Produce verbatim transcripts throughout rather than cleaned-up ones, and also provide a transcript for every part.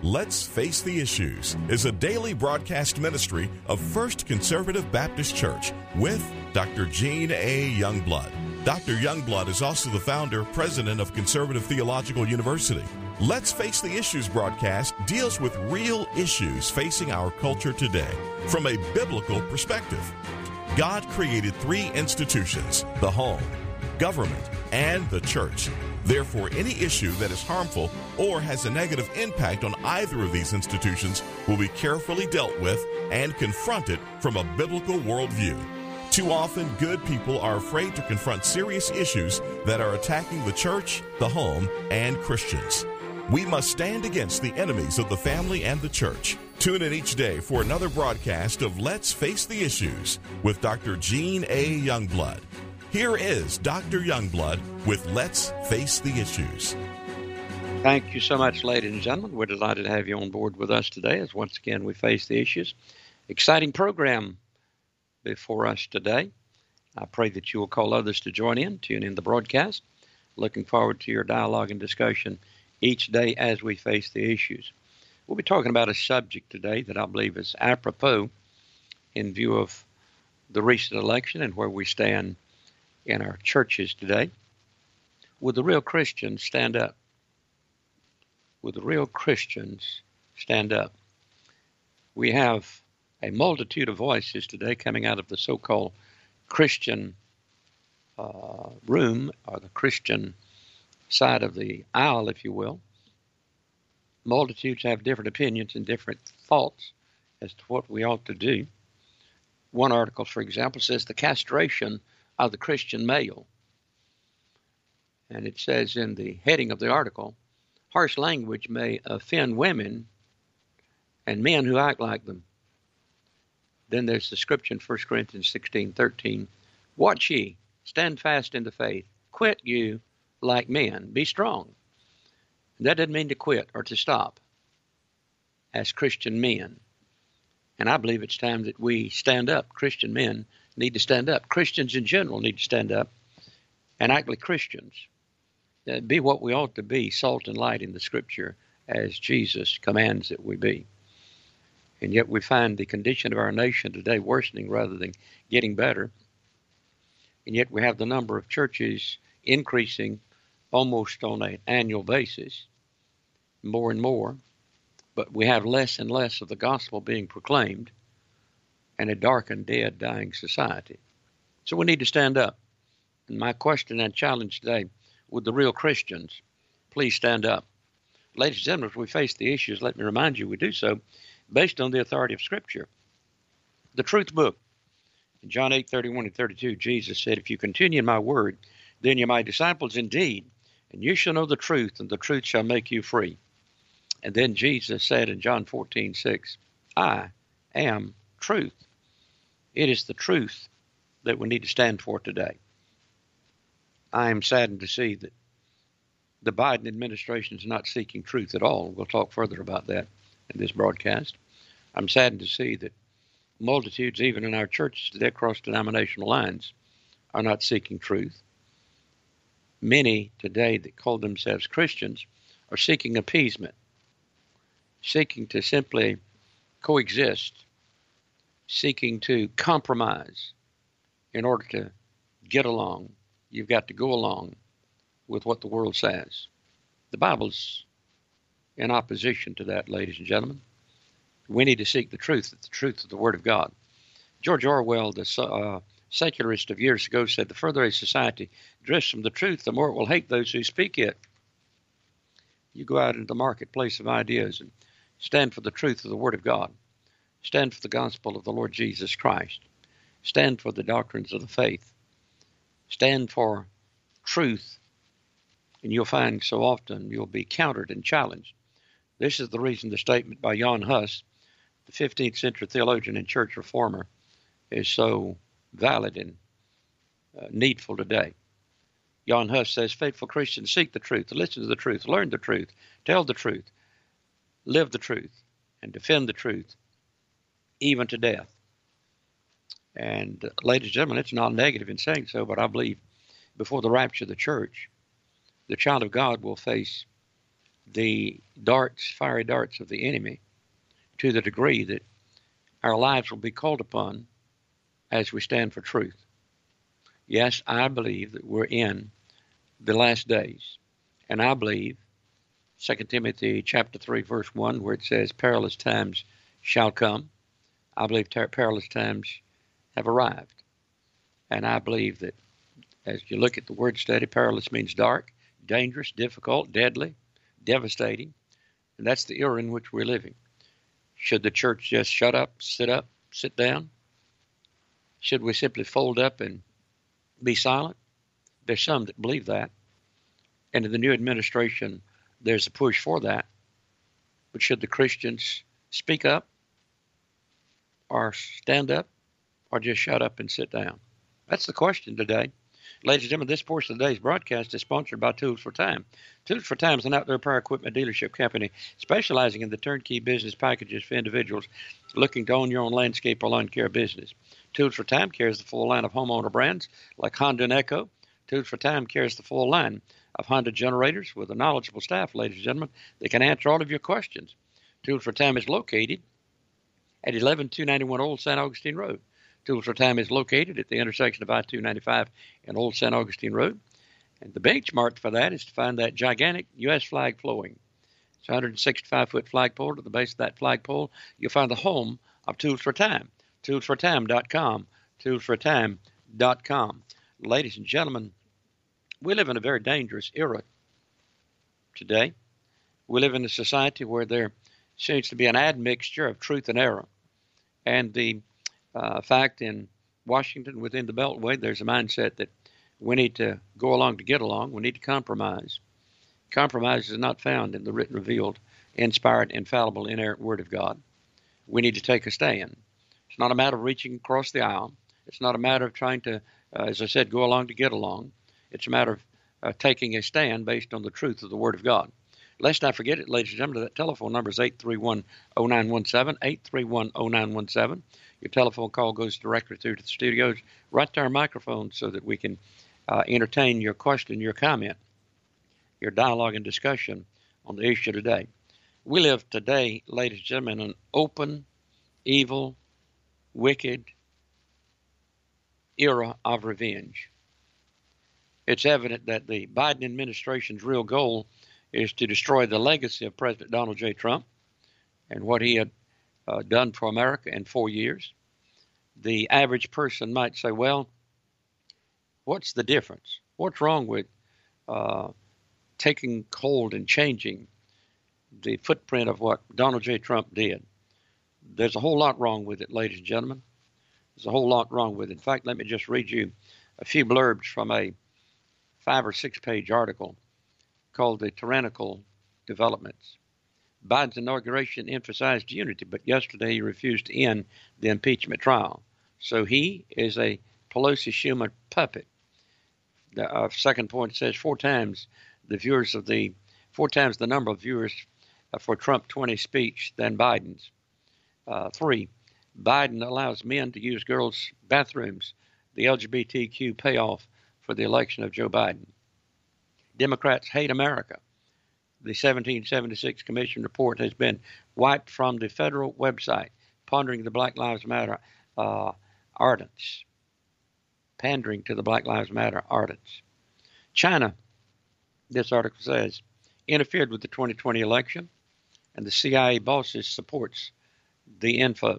Let's Face the Issues is a daily broadcast ministry of First Conservative Baptist Church with Doctor Gene A. Youngblood. Doctor Youngblood is also the founder, president of Conservative Theological University. Let's Face the Issues broadcast deals with real issues facing our culture today from a biblical perspective. God created three institutions: the home, government, and the church. Therefore, any issue that is harmful or has a negative impact on either of these institutions will be carefully dealt with and confronted from a biblical worldview. Too often, good people are afraid to confront serious issues that are attacking the church, the home, and Christians. We must stand against the enemies of the family and the church. Tune in each day for another broadcast of Let's Face the Issues with Doctor Gene A. Youngblood. Here is Doctor Youngblood with Let's Face the Issues. Thank you so much, ladies and gentlemen. We're delighted to have you on board with us today as once again we face the issues. Exciting program before us today. I pray that you will call others to join in, tune in the broadcast. Looking forward to your dialogue and discussion each day as we face the issues. We'll be talking about a subject today that I believe is apropos in view of the recent election and where we stand in our churches today. Will the real Christians stand up? Will the real Christians stand up? We have a multitude of voices today coming out of the so-called Christian uh, room, or the Christian side of the aisle, if you will. Multitudes have different opinions and different thoughts as to what we ought to do. One article, for example, says the castration of the Christian male. And it says in the heading of the article, harsh language may offend women and men who act like them. Then there's the scripture in First Corinthians sixteen thirteen. Watch ye, stand fast in the faith, quit you like men, be strong. And that doesn't mean to quit or to stop as Christian men. And I believe it's time that we stand up. Christian men need to stand up. Christians in general need to stand up and act like Christians. Uh, be what we ought to be, salt and light in the scripture, as Jesus commands that we be. And yet we find the condition of our nation today worsening rather than getting better. And yet we have the number of churches increasing almost on an annual basis, more and more. But we have less and less of the gospel being proclaimed and a dark and dead, dying society. So we need to stand up. And my question and challenge today, would the real Christians please stand up? Ladies and gentlemen, as we face the issues, let me remind you we do so based on the authority of Scripture. The Truth Book. In John eight thirty-one and thirty-two, Jesus said, if you continue in my word, then you're my disciples indeed, and you shall know the truth, and the truth shall make you free. And then Jesus said in John fourteen six, I am truth. It is the truth that we need to stand for today. I am saddened to see that the Biden administration is not seeking truth at all. We'll talk further about that in this broadcast. I'm saddened to see that multitudes, even in our churches today across denominational lines, are not seeking truth. Many today that call themselves Christians are seeking appeasement, seeking to simply coexist, seeking to compromise in order to get along. You've got to go along with what the world says. The Bible's in opposition to that, ladies and gentlemen. We need to seek the truth, the truth of the Word of God. George Orwell, the uh, secularist of years ago, said, the further a society drifts from the truth, the more it will hate those who speak it. You go out into the marketplace of ideas and stand for the truth of the Word of God. Stand for the gospel of the Lord Jesus Christ. Stand for the doctrines of the faith. Stand for truth, and you'll find so often you'll be countered and challenged. This is the reason the statement by Jan Hus, the fifteenth century theologian and church reformer, is so valid and uh, needful today. Jan Hus says, faithful Christians seek the truth, listen to the truth, learn the truth, tell the truth, live the truth, and defend the truth, even to death. And uh, ladies and gentlemen, it's not negative in saying so, but I believe before the rapture of the church, the child of God will face the darts, fiery darts of the enemy to the degree that our lives will be called upon as we stand for truth. Yes, I believe that we're in the last days, and I believe Second Timothy chapter three, verse one, where it says, perilous times shall come. I believe ter- perilous times have arrived. And I believe that as you look at the word study, perilous means dark, dangerous, difficult, deadly, devastating. And that's the era in which we're living. Should the church just shut up, sit up, sit down? Should we simply fold up and be silent? There's some that believe that. And in the new administration, there's a push for that. But should the Christians speak up or stand up or just shut up and sit down? That's the question today. Ladies and gentlemen, this portion of today's broadcast is sponsored by Tools for Time. Tools for Time is an outdoor power equipment dealership company specializing in the turnkey business packages for individuals looking to own your own landscape or lawn care business. Tools for Time carries the full line of homeowner brands like Honda and Echo. Tools for Time carries the full line of Honda generators with a knowledgeable staff, ladies and gentlemen, that can answer all of your questions. Tools for Time is located at eleven two ninety-one Old San Augustine Road. Tools for Time is located at the intersection of I two ninety-five and Old San Augustine Road. And the benchmark for that is to find that gigantic U S flag flowing. It's a one hundred sixty-five foot flagpole. At the base of that flagpole, you'll find the home of Tools for Time, tools for time dot com, tools for time dot com. Ladies and gentlemen, we live in a very dangerous era today. We live in a society where there seems to be an admixture of truth and error. And the uh, fact in Washington, within the Beltway, there's a mindset that we need to go along to get along. We need to compromise. Compromise is not found in the written, revealed, inspired, infallible, inerrant Word of God. We need to take a stand. It's not a matter of reaching across the aisle. It's not a matter of trying to, uh, as I said, go along to get along. It's a matter of uh, taking a stand based on the truth of the Word of God. Lest I forget it, ladies and gentlemen, that telephone number is eight three one, oh nine one seven, eight three one, oh nine one seven. Your telephone call goes directly through to the studios, right to our microphone, so that we can uh, entertain your question, your comment, your dialogue and discussion on the issue today. We live today, ladies and gentlemen, in an open, evil, wicked era of revenge. It's evident that the Biden administration's real goal is to destroy the legacy of President Donald J. Trump and what he had uh, done for America in four years. The average person might say, well, what's the difference? What's wrong with uh, taking hold and changing the footprint of what Donald J. Trump did? There's a whole lot wrong with it, ladies and gentlemen. There's a whole lot wrong with it. In fact, let me just read you a few blurbs from a five or six page article called The Tyrannical Developments. Biden's inauguration emphasized unity, but yesterday he refused to end the impeachment trial. So he is a Pelosi-Schumer puppet. The uh, second point says four times the viewers of the, four times the number of viewers uh, for Trump twenty speech than Biden's. Uh, three, Biden allows men to use girls' bathrooms, the L G B T Q payoff for the election of Joe Biden. Democrats hate America. The seventeen seventy-six Commission report has been wiped from the federal website, pondering the Black Lives Matter uh, ardents, pandering to the Black Lives Matter ardents. China, this article says, interfered with the twenty twenty election, and the C I A bosses supports the info.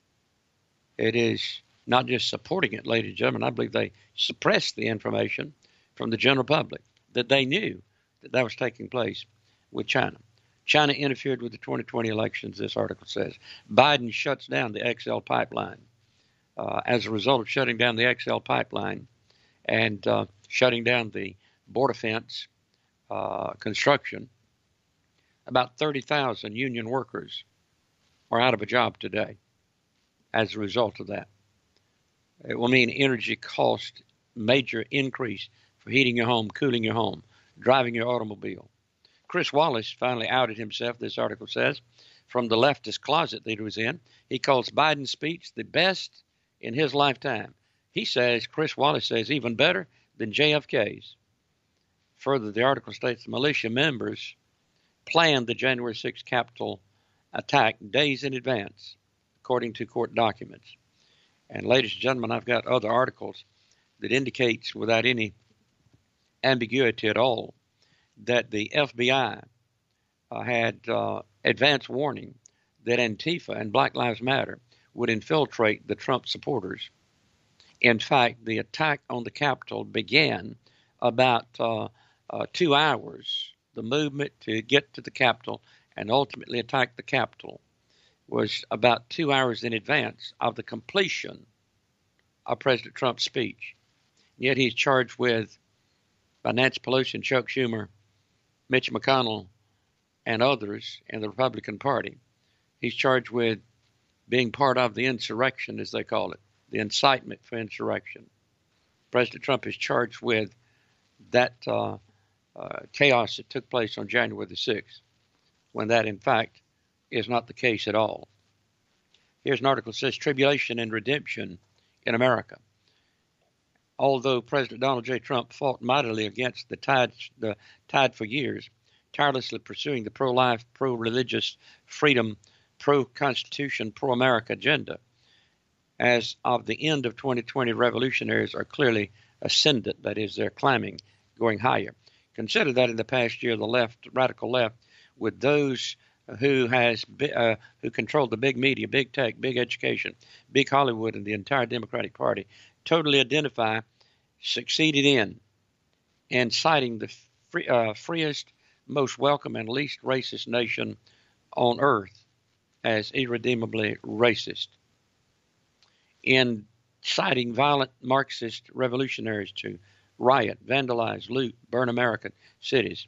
It is not just supporting it, ladies and gentlemen. I believe they suppressed the information from the general public that they knew that that was taking place with China. China interfered with the twenty twenty elections, this article says. Biden shuts down the X L pipeline. Uh, as a result of shutting down the X L pipeline and uh, shutting down the border fence uh, construction, about thirty thousand union workers are out of a job today as a result of that. It will mean energy cost major increase for heating your home, cooling your home, driving your automobile. Chris Wallace finally outed himself, this article says, from the leftist closet that he was in. He calls Biden's speech the best in his lifetime. He says, Chris Wallace says, even better than J F K's. Further, the article states the militia members planned the January sixth Capitol attack days in advance, according to court documents. And ladies and gentlemen, I've got other articles that indicates without any ambiguity at all that the F B I uh, had uh, advance warning that Antifa and Black Lives Matter would infiltrate the Trump supporters. In fact, the attack on the Capitol began about uh, uh, two hours. The movement to get to the Capitol and ultimately attack the Capitol was about two hours in advance of the completion of President Trump's speech. Yet he's charged with, by Nancy Pelosi and Chuck Schumer, Mitch McConnell, and others in the Republican Party, he's charged with being part of the insurrection, as they call it, the incitement for insurrection. President Trump is charged with that uh, uh, chaos that took place on January the sixth, when that, in fact, is not the case at all. Here's an article that says, Tribulation and Redemption in America. Although President Donald J. Trump fought mightily against the tide, the tide for years, tirelessly pursuing the pro-life, pro-religious freedom, pro-Constitution, pro-America agenda, as of the end of twenty twenty, revolutionaries are clearly ascendant, that is, they're climbing, going higher. Consider that in the past year, the left, radical left, with those who has uh, who controlled the big media, big tech, big education, big Hollywood, and the entire Democratic Party, totally identify, succeeded in, inciting the free, uh, freest, most welcome, and least racist nation on earth as irredeemably racist, inciting violent Marxist revolutionaries to riot, vandalize, loot, burn American cities,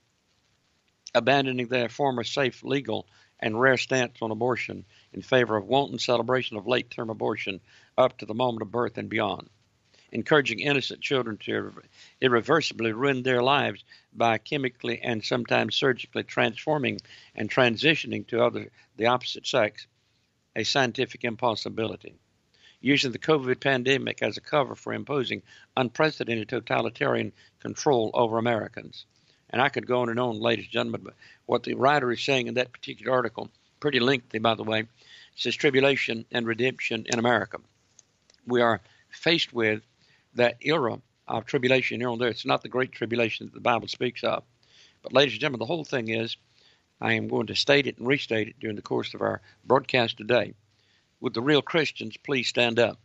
abandoning their former safe, legal, and rare stance on abortion in favor of wanton celebration of late-term abortion up to the moment of birth and beyond, encouraging innocent children to irreversibly ruin their lives by chemically and sometimes surgically transforming and transitioning to other the opposite sex, a scientific impossibility, using the COVID pandemic as a cover for imposing unprecedented totalitarian control over Americans. And I could go on and on, ladies and gentlemen, but what the writer is saying in that particular article, pretty lengthy, by the way, says tribulation and redemption in America. We are faced with that era of tribulation here on there. It's not the great tribulation that the Bible speaks of. But ladies and gentlemen, the whole thing is, I am going to state it and restate it during the course of our broadcast today. Would the real Christians please stand up?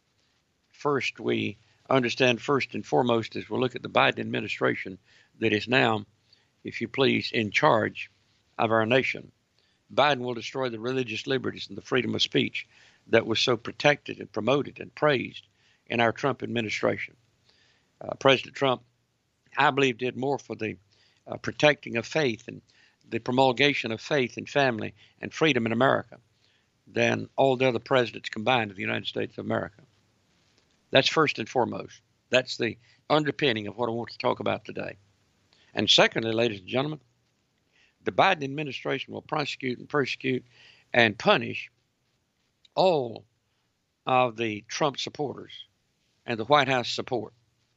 First, we understand first and foremost as we look at the Biden administration that is now, if you please, in charge of our nation. Biden will destroy the religious liberties and the freedom of speech that was so protected and promoted and praised in our Trump administration. Uh, President Trump, I believe, did more for the uh, protecting of faith and the promulgation of faith and family and freedom in America than all the other presidents combined in the United States of America. That's first and foremost. That's the underpinning of what I want to talk about today. And secondly, ladies and gentlemen, the Biden administration will prosecute and persecute and punish all of the Trump supporters and the White House support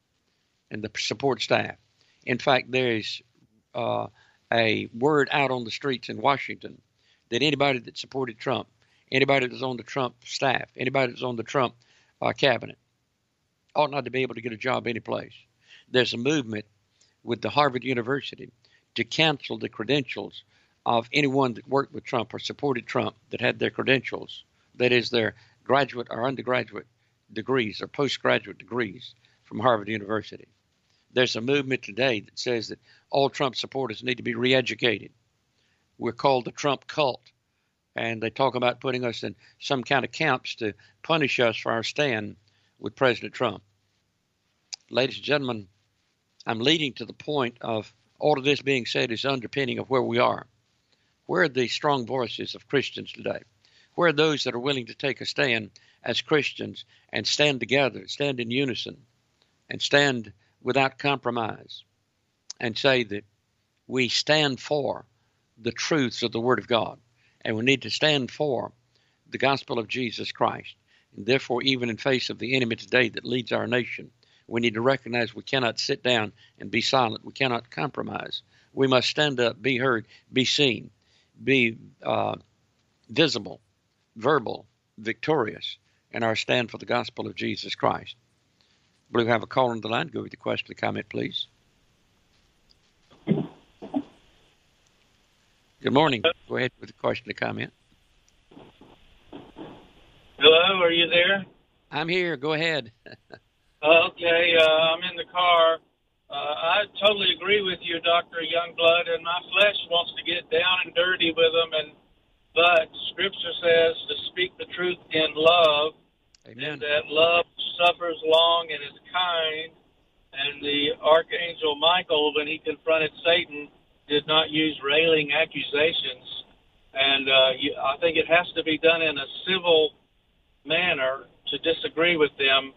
and the support staff. In fact, there is uh, a word out on the streets in Washington that anybody that supported Trump, anybody that's on the Trump staff, anybody that's on the Trump uh, cabinet ought not to be able to get a job anyplace. There's a movement with the Harvard University to cancel the credentials of anyone that worked with Trump or supported Trump that had their credentials, that is their graduate or undergraduate degrees or postgraduate degrees from Harvard University. There's a movement today that says that all Trump supporters need to be re-educated. We're called the Trump cult, and they talk about putting us in some kind of camps to punish us for our stand with President Trump. Ladies and gentlemen, I'm leading to the point of all of this being said is underpinning of where we are. Where are the strong voices of Christians today? Where are those that are willing to take a stand as Christians and stand together, stand in unison, and stand without compromise, and say that we stand for the truths of the Word of God, and we need to stand for the gospel of Jesus Christ. And therefore, even in face of the enemy today that leads our nation, We need to recognize we cannot sit down and be silent. We cannot compromise. We must stand up, be heard, be seen, be uh, visible, verbal, victorious in our stand for the gospel of Jesus Christ. We have a call on the line. Go with the question or comment, please. Good morning. Go ahead with the question or comment. Hello, are you there? I'm here. Go ahead. Okay, uh, I'm in the car. Uh, I totally agree with you, Doctor Youngblood, and my flesh wants to get down and dirty with them, and but Scripture says to speak the truth in love, Amen. and that love suffers long and is kind, and the Archangel Michael, when he confronted Satan, did not use railing accusations, and uh, you, I think it has to be done in a civil manner to disagree with them,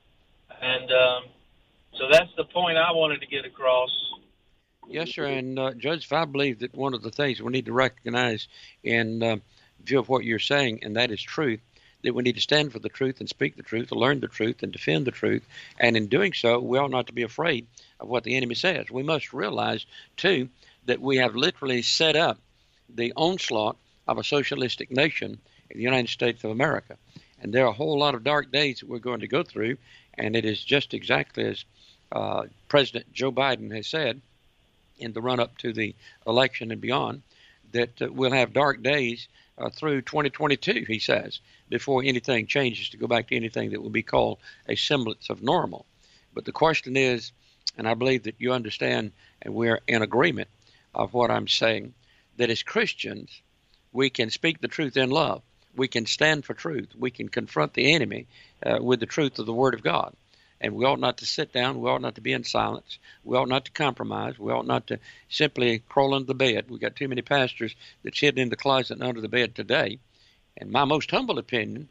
and um, so that's the point I wanted to get across. Yes, sir. And uh, Judge, I believe that one of the things we need to recognize in uh, view of what you're saying, and that is truth, that we need to stand for the truth and speak the truth, to learn the truth and defend the truth. And in doing so, we ought not to be afraid of what the enemy says. We must realize, too, that we have literally set up the onslaught of a socialistic nation in the United States of America. And there are a whole lot of dark days that we're going to go through, and it is just exactly as uh, President Joe Biden has said in the run-up to the election and beyond, that uh, we'll have dark days uh, through twenty twenty-two, he says, before anything changes to go back to anything that will be called a semblance of normal. But the question is, and I believe that you understand and we're in agreement of what I'm saying, that as Christians, we can speak the truth in love. We can stand for truth. We can confront the enemy uh, with the truth of the Word of God. And we ought not to sit down. We ought not to be in silence. We ought not to compromise. We ought not to simply crawl under the bed. We've got too many pastors that's hidden in the closet and under the bed today. And my most humble opinion,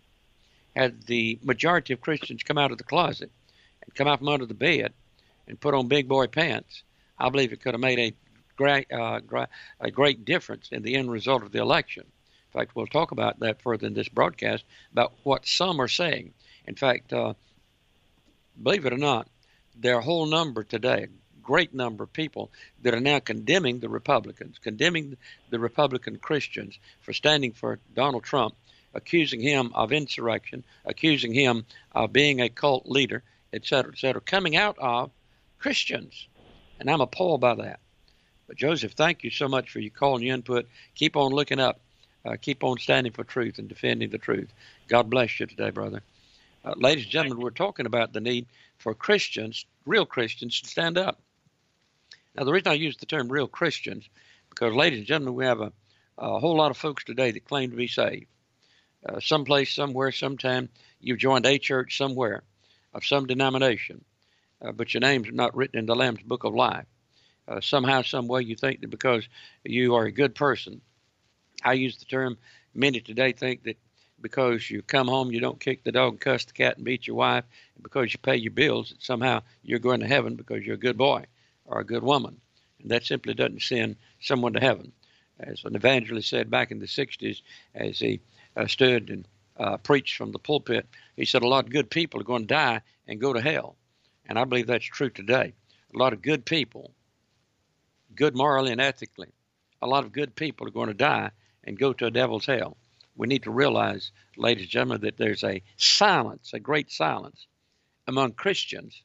had the majority of Christians come out of the closet and come out from under the bed and put on big boy pants, I believe it could have made a great, uh, a great difference in the end result of the election. In fact, we'll talk about that further in this broadcast, about what some are saying. In fact, uh, believe it or not, there are a whole number today, a great number of people that are now condemning the Republicans, condemning the Republican Christians for standing for Donald Trump, accusing him of insurrection, accusing him of being a cult leader, et cetera, et cetera, coming out of Christians. And I'm appalled by that. But Joseph, thank you so much for your call and your input. Keep on looking up. Uh, keep on standing for truth and defending the truth. God bless you today, brother. Uh, ladies and gentlemen, we're talking about the need for Christians, real Christians, to stand up. Now, the reason I use the term real Christians, because, ladies and gentlemen, we have a, a whole lot of folks today that claim to be saved. Uh, someplace, somewhere, sometime, you've joined a church somewhere of some denomination, uh, but your name's not written in the Lamb's Book of Life. Uh, somehow, some way, you think that because you are a good person. I use the term, many today think that because you come home, you don't kick the dog and cuss the cat and beat your wife, and because you pay your bills, that somehow you're going to heaven because you're a good boy or a good woman. And that simply doesn't send someone to heaven. As an evangelist said back in the sixties, as he uh, stood and uh, preached from the pulpit, he said a lot of good people are going to die and go to hell. And I believe that's true today. A lot of good people, good morally and ethically, a lot of good people are going to die and go to a devil's hell. We need to realize, ladies and gentlemen, that there's a silence, a great silence among Christians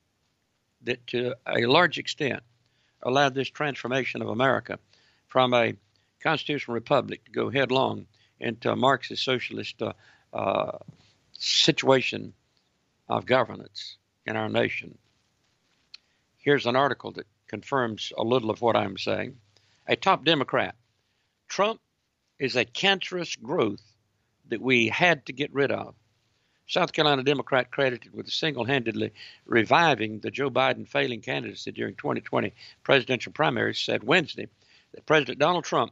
that to a large extent allowed this transformation of America from a constitutional republic to go headlong into a Marxist socialist uh, uh, situation of governance in our nation. Here's an article that confirms a little of what I'm saying. A top Democrat, Trump is a cancerous growth that we had to get rid of. South Carolina Democrat credited with single-handedly reviving the Joe Biden failing candidacy during twenty twenty presidential primaries said Wednesday that President Donald Trump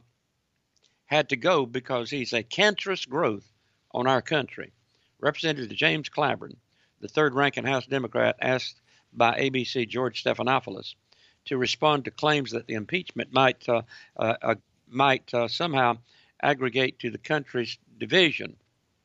had to go because he's a cancerous growth on our country. Representative James Clyburn, the third-ranking House Democrat, asked by A B C George Stephanopoulos to respond to claims that the impeachment might uh, uh, uh, might uh, somehow aggregate to the country's division.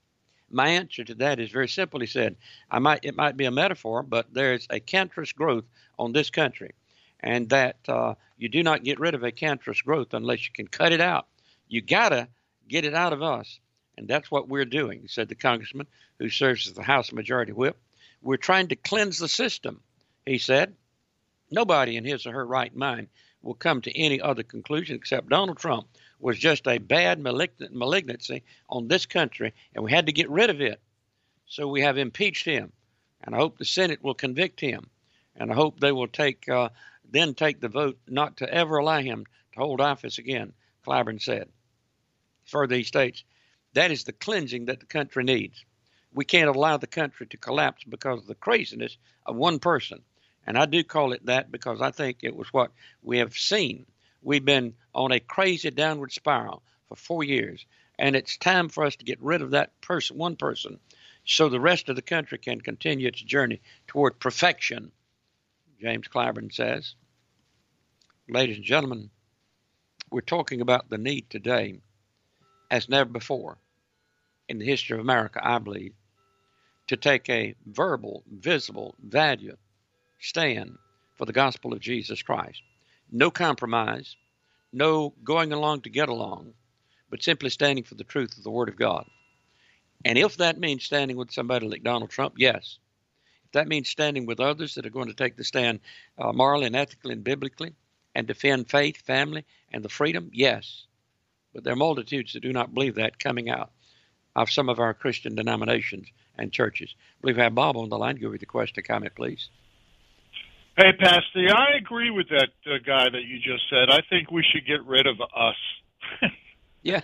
My answer to that is very simple. He said, I might, it might be a metaphor, but there's a cancerous growth on this country, and that uh, you do not get rid of a cancerous growth unless you can cut it out. You got to get it out of us, and that's what we're doing, said the congressman who serves as the House Majority Whip. We're trying to cleanse the system, he said. Nobody in his or her right mind will come to any other conclusion except Donald Trump was just a bad malignant malignancy on this country, and we had to get rid of it. So we have impeached him, and I hope the Senate will convict him, and I hope they will take uh, then take the vote not to ever allow him to hold office again, Clyburn said. Further, he states, that is the cleansing that the country needs. We can't allow the country to collapse because of the craziness of one person. And I do call it that because I think it was what we have seen. We've been on a crazy downward spiral for four years, and it's time for us to get rid of that person, one person, so the rest of the country can continue its journey toward perfection, James Clyburn says. Ladies and gentlemen, we're talking about the need today, as never before in the history of America, I believe, to take a verbal, visible, value stand for the gospel of Jesus Christ. No compromise, no going along to get along, but simply standing for the truth of the Word of God. And if that means standing with somebody like Donald Trump, yes. If that means standing with others that are going to take the stand uh, morally and ethically and biblically and defend faith, family, and the freedom, yes. But there are multitudes that do not believe that coming out of some of our Christian denominations and churches. I believe I have Bob on the line. Give me the question, comment, please. Hey, Pastor, I agree with that uh, guy that you just said. I think we should get rid of us. yeah.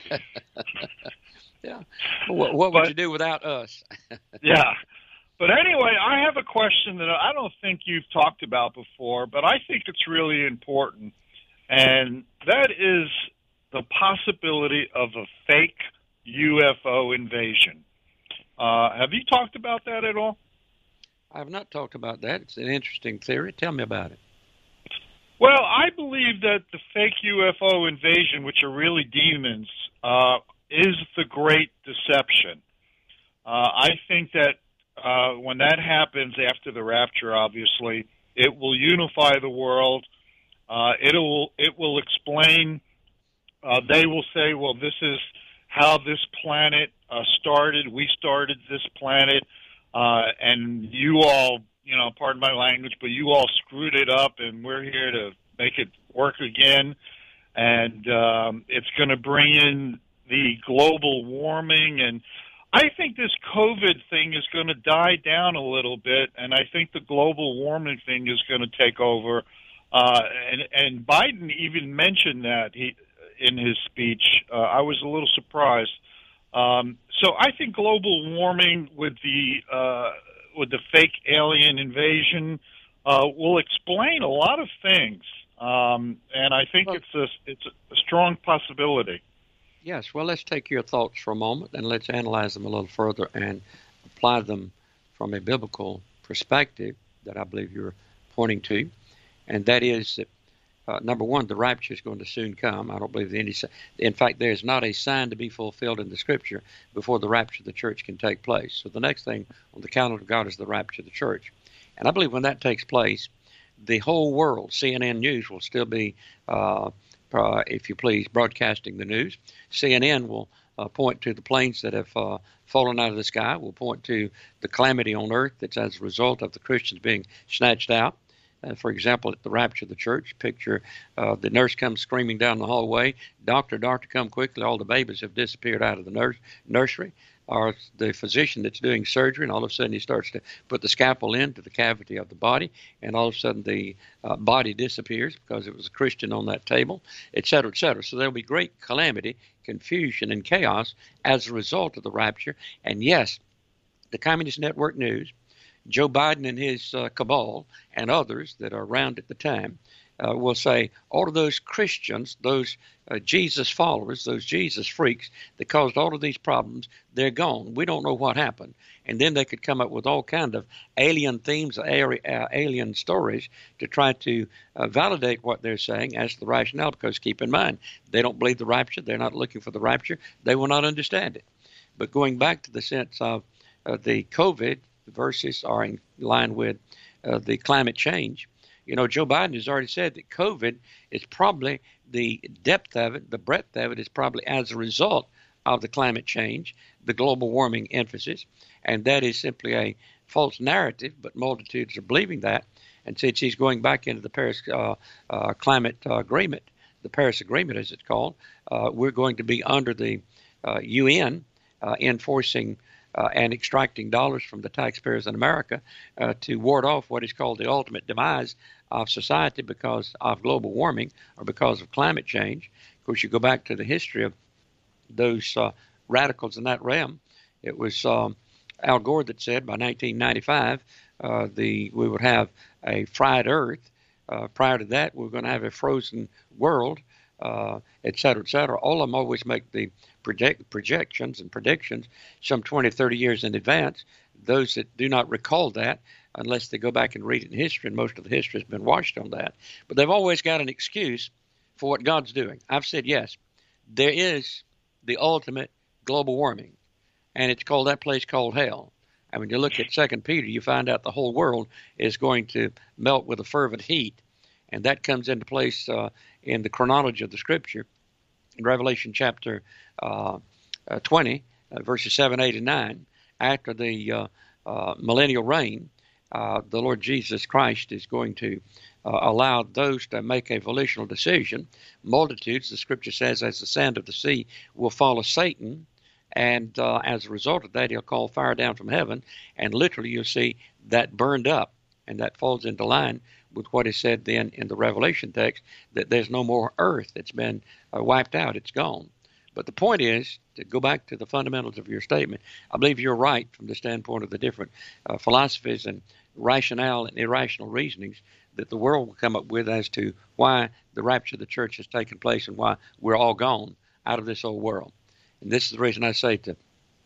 yeah. What, what would but, you do without us? yeah. But anyway, I have a question that I don't think you've talked about before, but I think it's really important, and that is the possibility of a fake U F O invasion. Uh, have you talked about that at all? I have not talked about that. It's an interesting theory. Tell me about it. Well, I believe that the fake U F O invasion, which are really demons, uh, is the great deception. Uh, I think that uh, when that happens after the rapture, obviously, it will unify the world. Uh, it will it will explain. Uh, they will say, well, this is how this planet uh, started. We started this planet. Uh, and you all, you know, pardon my language, but you all screwed it up, and we're here to make it work again. And um, it's going to bring in the global warming. And I think this COVID thing is going to die down a little bit, and I think the global warming thing is going to take over. Uh, and, and Biden even mentioned that he in his speech. Uh, I was a little surprised. Um, so I think global warming with the uh, with the fake alien invasion uh, will explain a lot of things, um, and I think well, it's a it's a strong possibility. Yes. Well, let's take your thoughts for a moment and let's analyze them a little further and apply them from a biblical perspective that I believe you're pointing to, and that is that. Uh, number one, the rapture is going to soon come. I don't believe any. In fact, there is not a sign to be fulfilled in the Scripture before the rapture of the church can take place. So the next thing on the calendar of God is the rapture of the church. And I believe when that takes place, the whole world, C N N News, will still be, uh, uh, if you please, broadcasting the news. C N N will uh, point to the planes that have uh, fallen out of the sky, will point to the calamity on earth that's as a result of the Christians being snatched out. Uh, for example, at the rapture of the church, picture uh, the nurse comes screaming down the hallway, doctor, doctor, come quickly, all the babies have disappeared out of the nurse, nursery, or the physician that's doing surgery, and all of a sudden he starts to put the scalpel into the cavity of the body, and all of a sudden the uh, body disappears because it was a Christian on that table, et cetera, et cetera. So there'll be great calamity, confusion, and chaos as a result of the rapture. And yes, the Communist Network News, Joe Biden and his uh, cabal and others that are around at the time uh, will say all of those Christians, those uh, Jesus followers, those Jesus freaks that caused all of these problems, they're gone. We don't know what happened. And then they could come up with all kinds of alien themes, uh, alien stories to try to uh, validate what they're saying as the rationale, because keep in mind, they don't believe the rapture. They're not looking for the rapture. They will not understand it. But going back to the sense of uh, the COVID versus are in line with uh, the climate change, you know, Joe Biden has already said that COVID is probably the depth of it, the breadth of it is probably as a result of the climate change, the global warming emphasis, and that is simply a false narrative, but multitudes are believing that. And since he's going back into the Paris uh, uh, climate uh, agreement, the Paris Agreement as it's called, uh, we're going to be under the uh, U N uh, enforcing uh, and extracting dollars from the taxpayers in America uh, to ward off what is called the ultimate demise of society because of global warming or because of climate change. Of course, you go back to the history of those uh, radicals in that realm. It was um, Al Gore that said by nineteen ninety-five uh, the we would have a fried earth. Uh, prior to that, we we're going to have a frozen world, uh, et cetera, et cetera. All of them always make the project, projections and predictions some twenty, thirty years in advance. Those that do not recall that, unless they go back and read it in history, and most of the history has been washed on that. But they've always got an excuse for what God's doing. I've said, yes, there is the ultimate global warming, and it's called that place called hell. And when you look at Second Peter, you find out the whole world is going to melt with a fervent heat, and that comes into place uh, in the chronology of the Scripture in Revelation chapter uh, uh, twenty, uh, verses seven, eight, and nine. After the uh, uh, millennial reign, uh, the Lord Jesus Christ is going to uh, allow those to make a volitional decision. Multitudes, the Scripture says, as the sand of the sea, will follow Satan. And uh, as a result of that, he'll call fire down from heaven. And literally, you'll see that burned up. And that falls into line with what is said then in the Revelation text, that there's no more earth. It's been uh, wiped out. It's gone. But the point is, to go back to the fundamentals of your statement, I believe you're right from the standpoint of the different uh, philosophies and rationale and irrational reasonings that the world will come up with as to why the rapture of the church has taken place and why we're all gone out of this old world. And this is the reason I say to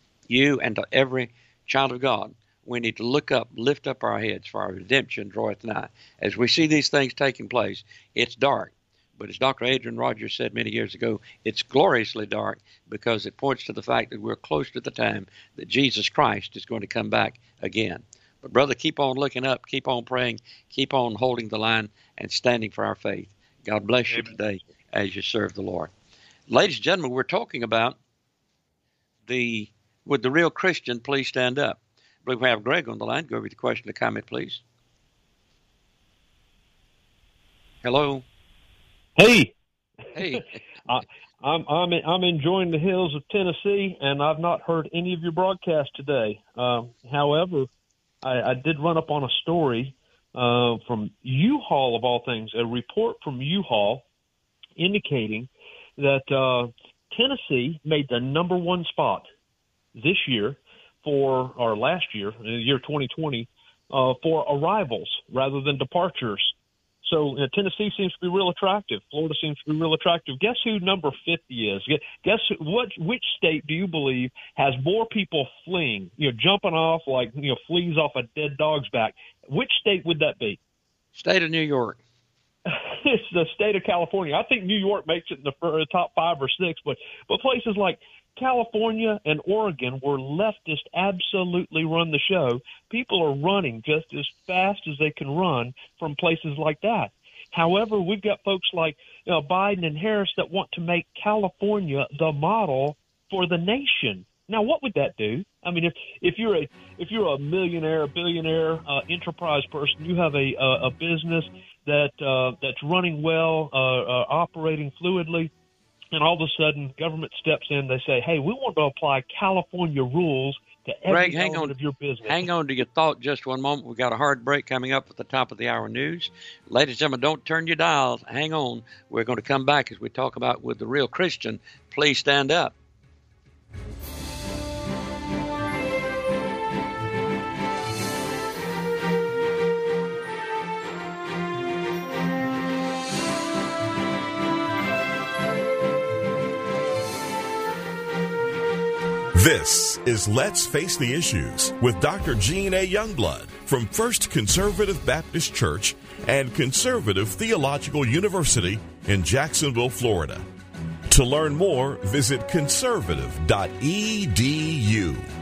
you and to every child of God, we need to look up, lift up our heads, for our redemption draweth nigh. As we see these things taking place, it's dark. But as Doctor Adrian Rogers said many years ago, it's gloriously dark because it points to the fact that we're close to the time that Jesus Christ is going to come back again. But brother, keep on looking up, keep on praying, keep on holding the line and standing for our faith. God bless you today as you serve the Lord. Ladies and gentlemen, we're talking about the, would the real Christian please stand up? I believe we have Greg on the line. Go over to the question or comment, please. Hello. Hey. Hey. I, I'm I'm I'm enjoying the hills of Tennessee, and I've not heard any of your broadcasts today. Um, however, I, I did run up on a story uh, from U-Haul, of all things, a report from U-Haul indicating that uh, Tennessee made the number one spot this year for, or last year, in the year twenty twenty, uh, for arrivals rather than departures. So uh, Tennessee seems to be real attractive. Florida seems to be real attractive. Guess who number fifty is? Guess who, what? Which state do you believe has more people fleeing, you know, jumping off like you know fleas off a dead dog's back? Which state would that be? State of New York. It's the state of California. I think New York makes it in the top five or six, but but places like California and Oregon, where leftists absolutely run the show, people are running just as fast as they can run from places like that. However, we've got folks like you know, Biden and Harris that want to make California the model for the nation. Now, what would that do? I mean, if if you're a if you're a millionaire, a billionaire, uh, enterprise person, you have a a, a business that uh, that's running well, uh, uh, operating fluidly, and all of a sudden, government steps in. They say, "Hey, we want to apply California rules to every Greg, hang element on, of your business." Hang on to your thought just one moment. We've got a hard break coming up at the top of the hour news. Ladies and gentlemen, don't turn your dials. Hang on. We're going to come back as we talk about with the real Christian. Please stand up. This is Let's Face the Issues with Doctor Gene A. Youngblood from First Conservative Baptist Church and Conservative Theological University in Jacksonville, Florida. To learn more, visit conservative dot e d u.